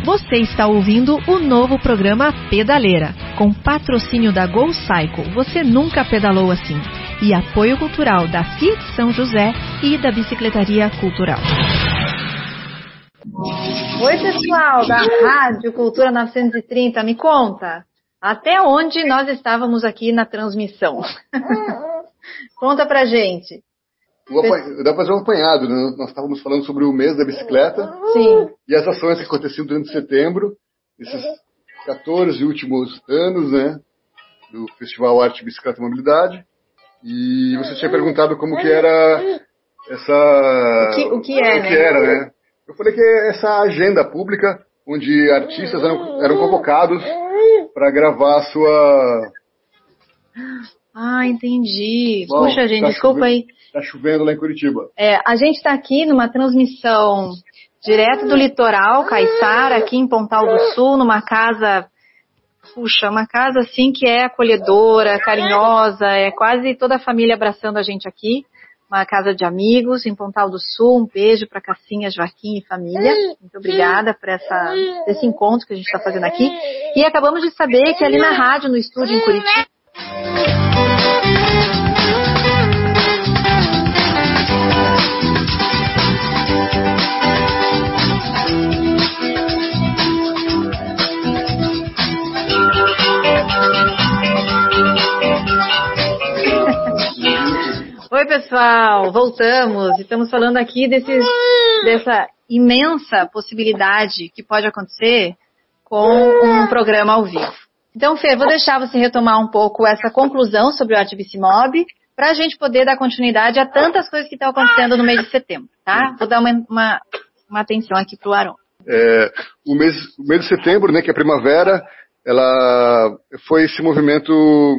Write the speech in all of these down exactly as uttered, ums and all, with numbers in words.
Você está ouvindo o novo programa Pedaleira, com patrocínio da Go Cycle. Você nunca pedalou assim. E apoio cultural da Fiat São José e da Bicicletaria Cultural. Oi, pessoal da Rádio Cultura novecentos e trinta. Me conta, até onde nós estávamos aqui na transmissão? Conta pra gente. Dá pra fazer um apanhado, né? Nós estávamos falando sobre o mês da bicicleta. Sim. E as ações que aconteciam durante setembro, esses quatorze últimos anos, né, do Festival Arte, Bicicleta e Mobilidade. E você tinha perguntado como que era essa... O que, o que é, o né? que era, né? Eu falei que é essa agenda pública, onde artistas eram, eram convocados para gravar a sua... Ah, entendi. Bom, Puxa, gente, tá desculpa chovendo, aí. Tá chovendo lá em Curitiba. É, a gente está aqui numa transmissão direto do litoral, Caiçara, aqui em Pontal do Sul, numa casa, puxa, uma casa assim que é acolhedora, carinhosa, é quase toda a família abraçando a gente aqui. Uma casa de amigos em Pontal do Sul. Um beijo para Cassinha, Joaquim e família. Muito obrigada por essa, esse encontro que a gente está fazendo aqui. E acabamos de saber que ali na rádio, no estúdio em Curitiba, Oi, pessoal, voltamos. Estamos falando aqui desses, dessa imensa possibilidade que pode acontecer com um programa ao vivo. Então, Fê, vou deixar você retomar um pouco essa conclusão sobre o Arte Bicimob para a gente poder dar continuidade a tantas coisas que estão acontecendo no mês de setembro, tá? Vou dar uma, uma, uma atenção aqui para o Aron. É, o, mês, o mês de setembro, né, que é a primavera, ela foi esse movimento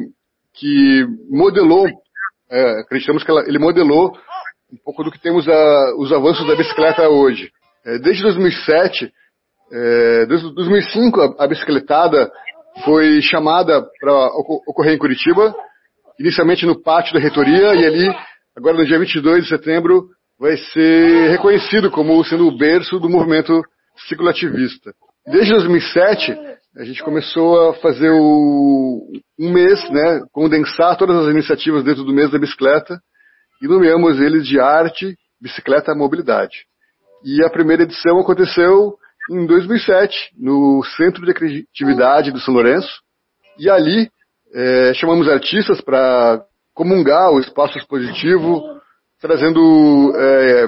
que modelou, é, acreditamos que ela, ele modelou um pouco do que temos a, os avanços da bicicleta hoje. É, desde dois mil e sete, é, desde dois mil e cinco, a, a bicicletada foi chamada para ocorrer em Curitiba, inicialmente no pátio da reitoria, e ali, agora no dia vinte e dois de setembro, vai ser reconhecido como sendo o berço do movimento cicloativista. Desde dois mil e sete, a gente começou a fazer o, um mês, né, condensar todas as iniciativas dentro do mês da bicicleta, e nomeamos eles de Arte, Bicicleta e Mobilidade. E a primeira edição aconteceu em dois mil e sete, no Centro de Criatividade do São Lourenço, e ali é, chamamos artistas para comungar o espaço expositivo, trazendo é,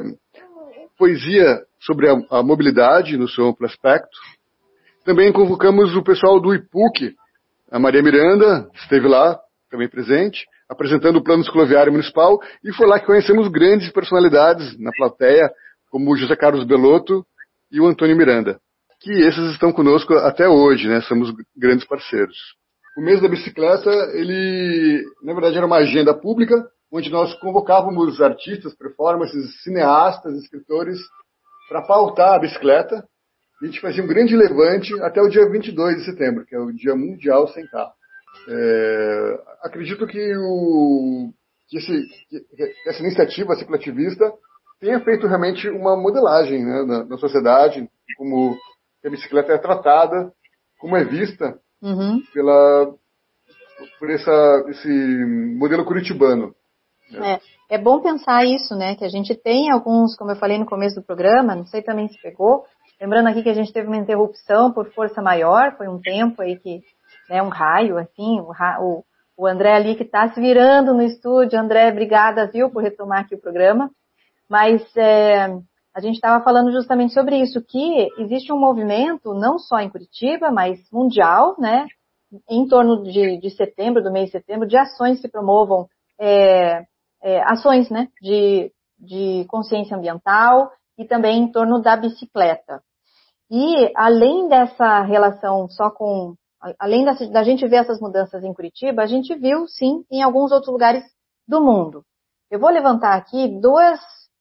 poesia sobre a, a mobilidade no seu amplo aspecto. Também convocamos o pessoal do I P U C, a Maria Miranda esteve lá, também presente, apresentando o Plano Cicloviário Municipal, e foi lá que conhecemos grandes personalidades na plateia, como o José Carlos Belotto e o Antônio Miranda, que esses estão conosco até hoje, né? Somos grandes parceiros. O mês da bicicleta, ele, na verdade, era uma agenda pública, onde nós convocávamos artistas, performances, cineastas, escritores, para pautar a bicicleta. A gente fazia um grande levante até o dia vinte e dois de setembro, que é o Dia Mundial Sem Carro. É, acredito que, o, que, esse, que essa iniciativa cicloativista tenha feito realmente uma modelagem, né, na, na sociedade, como a bicicleta é tratada, como é vista uhum. pela, por essa, esse modelo curitibano. Né? É, é bom pensar isso, né? Que a gente tem alguns, como eu falei no começo do programa, não sei também se pegou, lembrando aqui que a gente teve uma interrupção por força maior, foi um tempo aí que, né, um raio, assim, o, o, o André ali que está se virando no estúdio. André, obrigada, viu, por retomar aqui o programa. Mas é, a gente estava falando justamente sobre isso, que existe um movimento, não só em Curitiba, mas mundial, né, em torno de, de setembro, do mês de setembro, de ações que promovam é, é, ações, né, de, de consciência ambiental e também em torno da bicicleta. E além dessa relação só com, além da, da gente ver essas mudanças em Curitiba, a gente viu, sim, em alguns outros lugares do mundo. Eu vou levantar aqui duas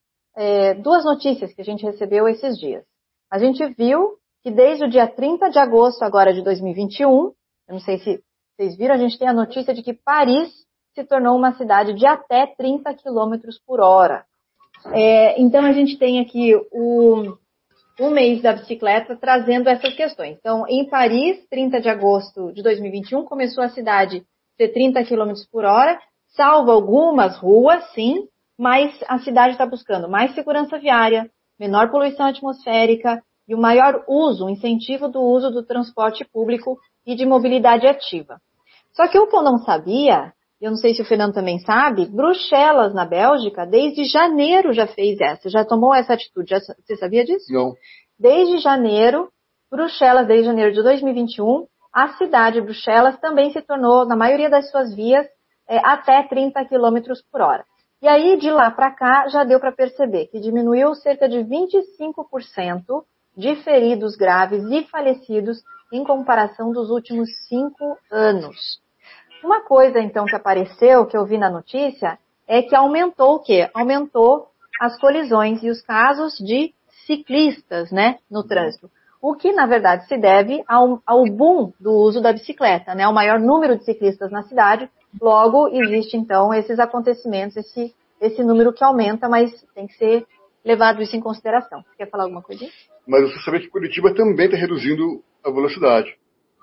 É, duas notícias que a gente recebeu esses dias. A gente viu que desde o dia trinta de agosto agora de dois mil e vinte e um, eu não sei se vocês viram, a gente tem a notícia de que Paris se tornou uma cidade de até trinta quilômetros por hora. É, então a gente tem aqui o, o mês da bicicleta, trazendo essas questões. Então, em Paris, trinta de agosto de dois mil e vinte e um, começou a cidade ter trinta quilômetros por hora, salvo algumas ruas, sim, mas a cidade está buscando mais segurança viária, menor poluição atmosférica e o maior uso, o incentivo do uso do transporte público e de mobilidade ativa. Só que o que eu não sabia, eu não sei se o Fernando também sabe, Bruxelas, na Bélgica, desde janeiro já fez essa, já tomou essa atitude. Já, você sabia disso? Não. Desde janeiro, Bruxelas, desde janeiro de dois mil e vinte e um, a cidade de Bruxelas também se tornou, na maioria das suas vias, é, até trinta quilômetros por hora. E aí, de lá para cá, já deu para perceber que diminuiu cerca de vinte e cinco por cento de feridos graves e falecidos em comparação dos últimos cinco anos. Uma coisa, então, que apareceu, que eu vi na notícia, é que aumentou o quê? Aumentou as colisões e os casos de ciclistas, né, no trânsito. O que, na verdade, se deve ao, ao boom do uso da bicicleta, né, ao maior número de ciclistas na cidade. Logo, existe, então, esses acontecimentos, esse, esse número que aumenta, mas tem que ser levado isso em consideração. Quer falar alguma coisinha? Mas você sabe que Curitiba também está reduzindo a velocidade.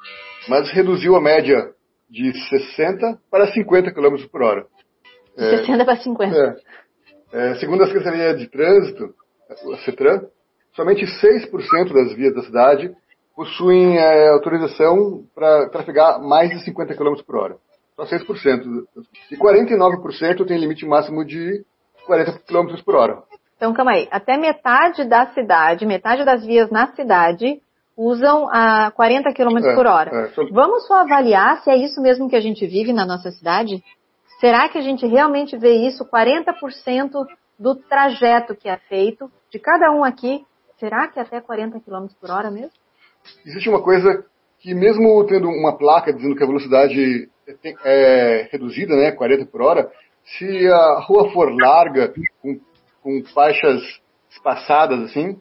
Mas reduziu a média de sessenta para cinquenta quilômetros por hora. De é, sessenta para cinquenta. É, é, segundo a Secretaria de Trânsito, a CETRAN, somente seis por cento das vias da cidade possuem é, autorização para trafegar mais de cinquenta quilômetros por hora. Só seis por cento. E quarenta e nove por cento tem limite máximo de quarenta quilômetros por hora. Então, calma aí. Até metade da cidade, metade das vias na cidade usam a quarenta quilômetros por hora. É, só... Vamos só avaliar se é isso mesmo que a gente vive na nossa cidade? Será que a gente realmente vê isso? quarenta por cento do trajeto que é feito, de cada um aqui, será que é até quarenta quilômetros por hora mesmo? Existe uma coisa que mesmo tendo uma placa dizendo que a velocidade é, é reduzida, né, quarenta por hora, se a rua for larga, com, com faixas espaçadas assim,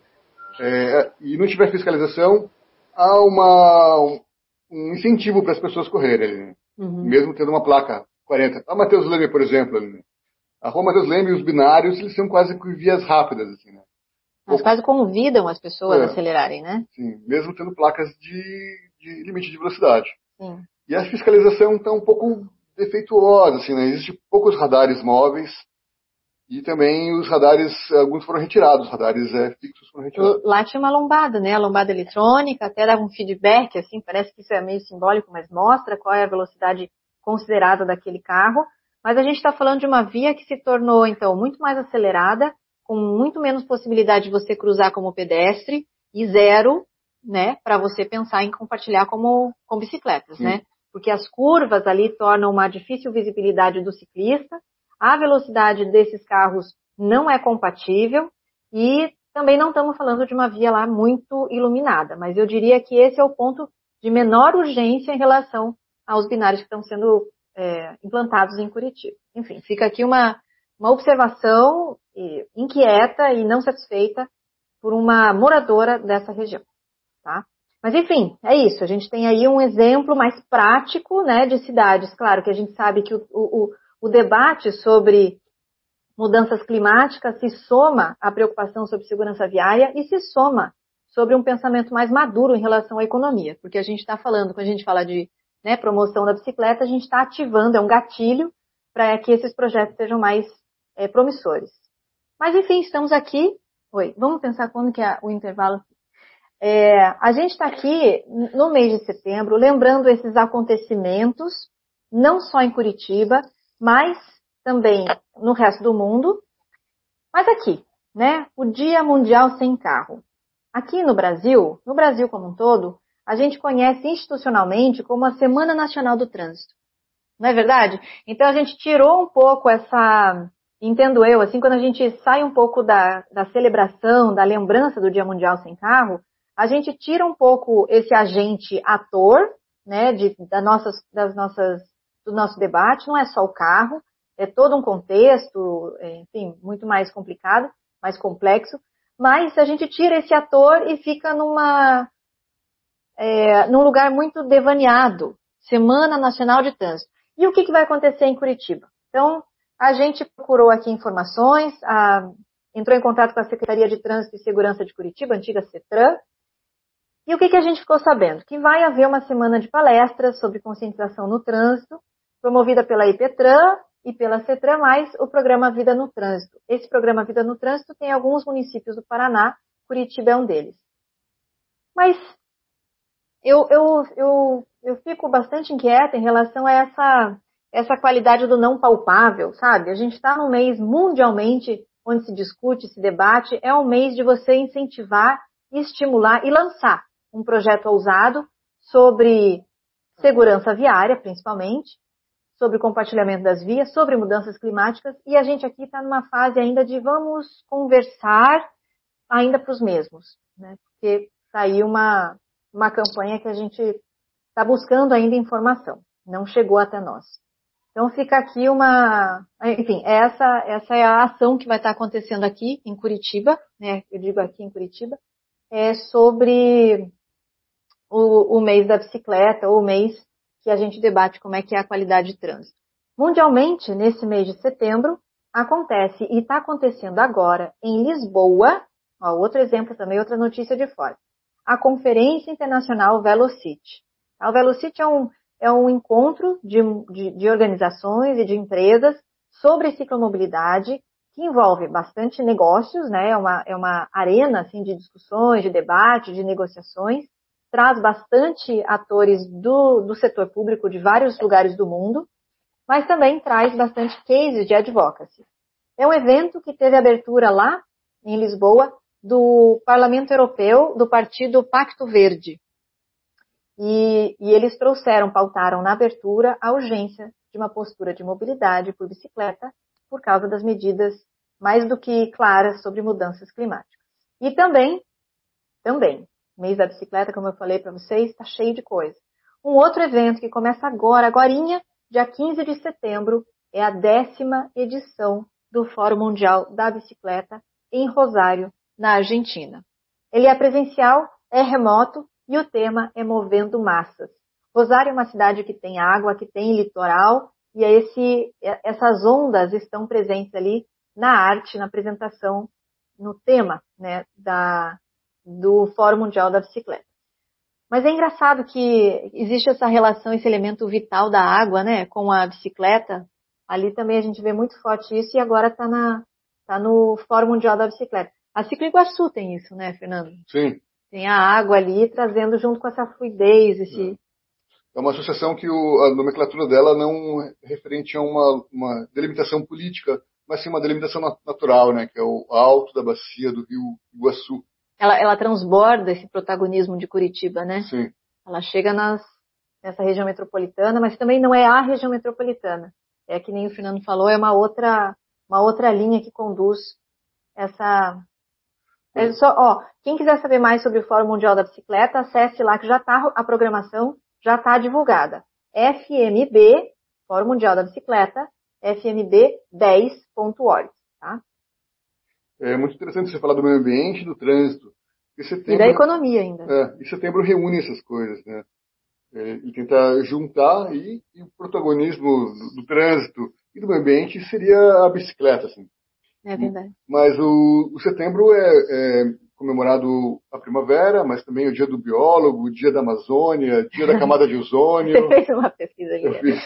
É, e não tiver fiscalização, há uma, um, um incentivo para as pessoas correrem ali, né? Uhum. Mesmo tendo uma placa quarenta. A Matheus Leme, por exemplo, ali, né? A rua Matheus Leme e os binários, eles são quase que vias rápidas, assim, né? Mas quase convidam as pessoas é, a acelerarem, né? Sim, mesmo tendo placas de, de limite de velocidade. Sim. E a fiscalização está um pouco defeituosa, assim, né? Existem poucos radares móveis. E também os radares, alguns foram retirados, os radares é, fixos foram retirados. Lá tinha uma lombada, né? A lombada eletrônica, até dava um feedback, assim, parece que isso é meio simbólico, mas mostra qual é a velocidade considerada daquele carro. Mas a gente está falando de uma via que se tornou, então, muito mais acelerada, com muito menos possibilidade de você cruzar como pedestre e zero, né, para você pensar em compartilhar como, com bicicletas, Sim. né? Porque as curvas ali tornam uma difícil visibilidade do ciclista. A velocidade desses carros não é compatível e também não estamos falando de uma via lá muito iluminada, mas eu diria que esse é o ponto de menor urgência em relação aos binários que estão sendo é, implantados em Curitiba. Enfim, fica aqui uma, uma observação inquieta e não satisfeita por uma moradora dessa região, tá? Mas enfim, é isso, a gente tem aí um exemplo mais prático, né, de cidades. Claro que a gente sabe que o, o O debate sobre mudanças climáticas se soma à preocupação sobre segurança viária e se soma sobre um pensamento mais maduro em relação à economia. Porque a gente está falando, quando a gente fala de né, promoção da bicicleta, a gente está ativando, é um gatilho para que esses projetos sejam mais é, promissores. Mas enfim, estamos aqui. Oi, vamos pensar quando que é o intervalo. É, a gente está aqui no mês de setembro, lembrando esses acontecimentos, não só em Curitiba, mas também no resto do mundo. Mas aqui, né, o Dia Mundial Sem Carro. Aqui no Brasil, no Brasil como um todo, a gente conhece institucionalmente como a Semana Nacional do Trânsito. Não é verdade? Então a gente tirou um pouco essa, entendo eu, assim, quando a gente sai um pouco da, da celebração, da lembrança do Dia Mundial Sem Carro, a gente tira um pouco esse agente ator, né, de, da nossas, das nossas do nosso debate, não é só o carro, é todo um contexto, enfim, muito mais complicado, mais complexo, mas a gente tira esse ator e fica numa, é, num lugar muito devaneado, Semana Nacional de Trânsito. E o que, que vai acontecer em Curitiba? Então, a gente procurou aqui informações, a, entrou em contato com a Secretaria de Trânsito e Segurança de Curitiba, antiga CETRAN. E o que, que a gente ficou sabendo? Que vai haver uma semana de palestras sobre conscientização no trânsito, promovida pela IPETRAN e pela CETRAN, mais o programa Vida no Trânsito. Esse programa Vida no Trânsito tem alguns municípios do Paraná, Curitiba é um deles. Mas eu, eu, eu, eu fico bastante inquieta em relação a essa, essa qualidade do não palpável, sabe? A gente está num mês mundialmente onde se discute, se debate, é um mês de você incentivar, estimular e lançar um projeto ousado sobre segurança viária, principalmente, sobre compartilhamento das vias, sobre mudanças climáticas, e a gente aqui está numa fase ainda de vamos conversar ainda para os mesmos, né? Porque está aí uma, uma campanha que a gente está buscando ainda informação, não chegou até nós. Então fica aqui uma, enfim, essa, essa é a ação que vai estar acontecendo aqui em Curitiba, né? Eu digo aqui em Curitiba, é sobre o, o mês da bicicleta, ou o mês que a gente debate como é que é a qualidade de trânsito. Mundialmente, nesse mês de setembro, acontece, e está acontecendo agora, em Lisboa, ó, outro exemplo também, outra notícia de fora, a Conferência Internacional Velocity. O Velocity é um, é um encontro de, de, de organizações e de empresas sobre ciclomobilidade, que envolve bastante negócios, né? É uma, é uma arena assim, de discussões, de debate, de negociações, traz bastante atores do, do setor público de vários lugares do mundo, mas também traz bastante cases de advocacy. É um evento que teve abertura lá, em Lisboa, do Parlamento Europeu, do partido Pacto Verde. E, e eles trouxeram, pautaram na abertura a urgência de uma postura de mobilidade por bicicleta, por causa das medidas mais do que claras sobre mudanças climáticas. E também, também, mês da bicicleta, como eu falei para vocês, está cheio de coisa. Um outro evento que começa agora, agorinha, dia quinze de setembro, é a décima edição do Fórum Mundial da Bicicleta em Rosário, na Argentina. Ele é presencial, é remoto e o tema é Movendo Massas. Rosário é uma cidade que tem água, que tem litoral, e esse, essas ondas estão presentes ali na arte, na apresentação, no tema, né, da, do Fórum Mundial da Bicicleta. Mas é engraçado que existe essa relação, esse elemento vital da água, né, com a bicicleta. Ali também a gente vê muito forte isso e agora está tá no Fórum Mundial da Bicicleta. A Ciclo Iguaçu tem isso, né, Fernando? Sim. Tem a água ali trazendo junto com essa fluidez, esse... É uma associação que o, a nomenclatura dela não é referente a uma, uma delimitação política, mas sim uma delimitação natural, né, que é o alto da bacia do rio Iguaçu. Ela, ela transborda esse protagonismo de Curitiba, né? Sim. Ela chega nas, nessa região metropolitana, mas também não é a região metropolitana. É que nem o Fernando falou, é uma outra, uma outra linha que conduz essa... É só, ó, quem quiser saber mais sobre o Fórum Mundial da Bicicleta, acesse lá que já está a programação, já está divulgada. F M B, Fórum Mundial da Bicicleta, f m b dez ponto org, tá? É muito interessante você falar do meio ambiente, do trânsito. E, setembro, e da economia ainda. É, e setembro reúne essas coisas, né? É, e tentar juntar, e, e o protagonismo do, do trânsito e do meio ambiente seria a bicicleta, assim. É verdade. Mas o, o setembro é, é comemorado a primavera, mas também o dia do biólogo, o dia da Amazônia, dia da camada de ozônio. Você fez uma pesquisa ali. Eu fiz.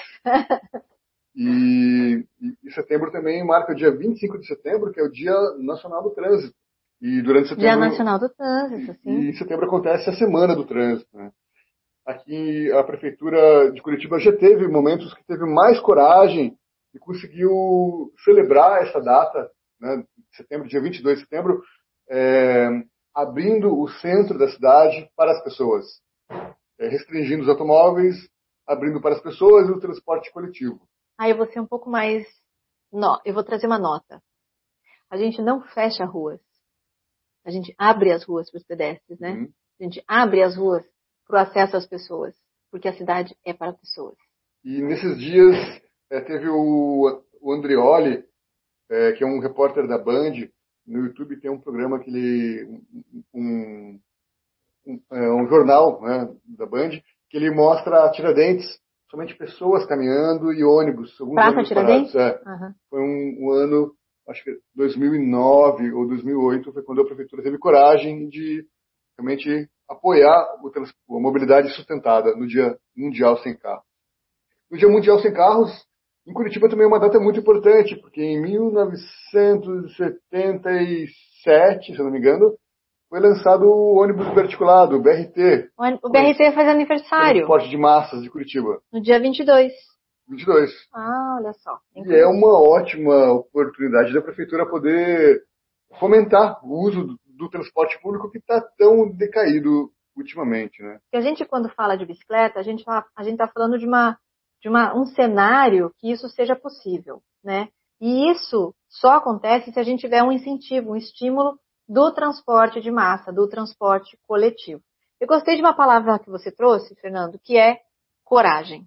E, e, e setembro também marca o dia vinte e cinco de setembro, que é o Dia Nacional do Trânsito. E durante setembro, Dia Nacional do Trânsito, sim. E em setembro acontece a Semana do Trânsito, né? Aqui a Prefeitura de Curitiba já teve momentos que teve mais coragem e conseguiu celebrar essa data, né, setembro, dia vinte e dois de setembro, é, abrindo o centro da cidade para as pessoas, é, restringindo os automóveis, abrindo para as pessoas e o transporte coletivo. Ah, eu vou ser um pouco mais... Não, eu vou trazer uma nota. A gente não fecha ruas. A gente abre as ruas para os pedestres, né? Uhum. A gente abre as ruas para o acesso às pessoas, porque a cidade é para pessoas. E nesses dias é, teve o, o Andreoli, é, que é um repórter da Band, no YouTube tem um programa que ele... Um, um, é, um jornal, né, da Band, que ele mostra a Tiradentes, somente pessoas caminhando e ônibus. Praça Tiradentes? É. Uhum. Foi um, um ano acho que dois mil e nove ou dois mil e oito, foi quando a prefeitura teve coragem de realmente apoiar a mobilidade sustentada no Dia Mundial Sem Carro. No Dia Mundial Sem Carros, em Curitiba também é uma data muito importante, porque em mil novecentos e setenta e sete, se eu não me engano, foi lançado o ônibus verticulado, o B R T. O B R T faz aniversário. Transporte de massas de Curitiba. No dia vinte e dois. vinte e dois. Ah, olha só. E é uma ótima oportunidade da prefeitura poder fomentar o uso do, do transporte público que está tão decaído ultimamente, né? Porque a gente, quando fala de bicicleta, a gente fala, a gente está falando de uma de uma, um cenário que isso seja possível, né? E isso só acontece se a gente tiver um incentivo, um estímulo do transporte de massa, do transporte coletivo. Eu gostei de uma palavra que você trouxe, Fernando, que é coragem.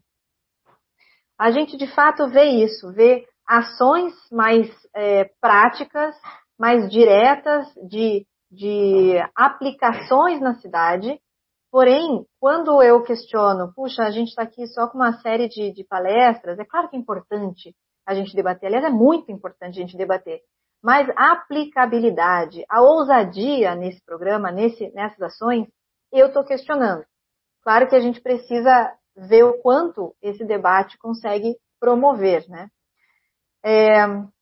A gente, de fato, vê isso, vê ações mais é, práticas, mais diretas, de, de aplicações na cidade. Porém, quando eu questiono, puxa, a gente está aqui só com uma série de, de palestras, é claro que é importante a gente debater, aliás, é muito importante a gente debater, mas a aplicabilidade, a ousadia nesse programa, nesse, nessas ações, eu estou questionando. Claro que a gente precisa ver o quanto esse debate consegue promover, né? É,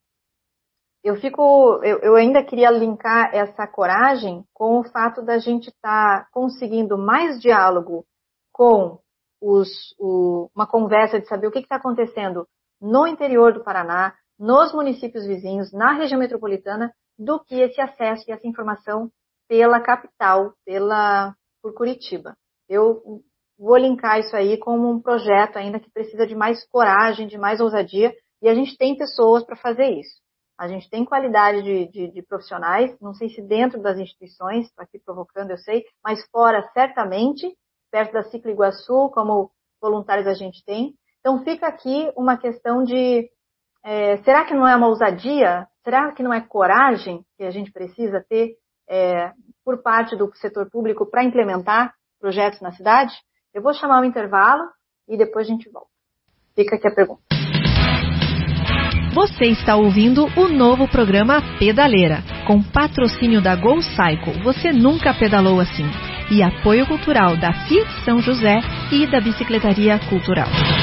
eu fico, eu, eu ainda queria linkar essa coragem com o fato da gente estar tá conseguindo mais diálogo com os, o, uma conversa de saber o que está acontecendo no interior do Paraná, nos municípios vizinhos, na região metropolitana, do que esse acesso e essa informação pela capital, pela, por Curitiba. Eu vou linkar isso aí como um projeto ainda que precisa de mais coragem, de mais ousadia, e a gente tem pessoas para fazer isso. A gente tem qualidade de, de, de profissionais, não sei se dentro das instituições, estou aqui provocando, eu sei, mas fora, certamente, perto da Ciclo Iguaçu, como voluntários a gente tem. Então, fica aqui uma questão de, é, será que não é uma ousadia? Será que não é coragem que a gente precisa ter é, por parte do setor público para implementar projetos na cidade? Eu vou chamar o intervalo e depois a gente volta. Fica aqui a pergunta. Você está ouvindo o novo programa Pedaleira, com patrocínio da Go Cycle. Você nunca pedalou assim. E apoio cultural da Fiat São José e da Bicicletaria Cultural.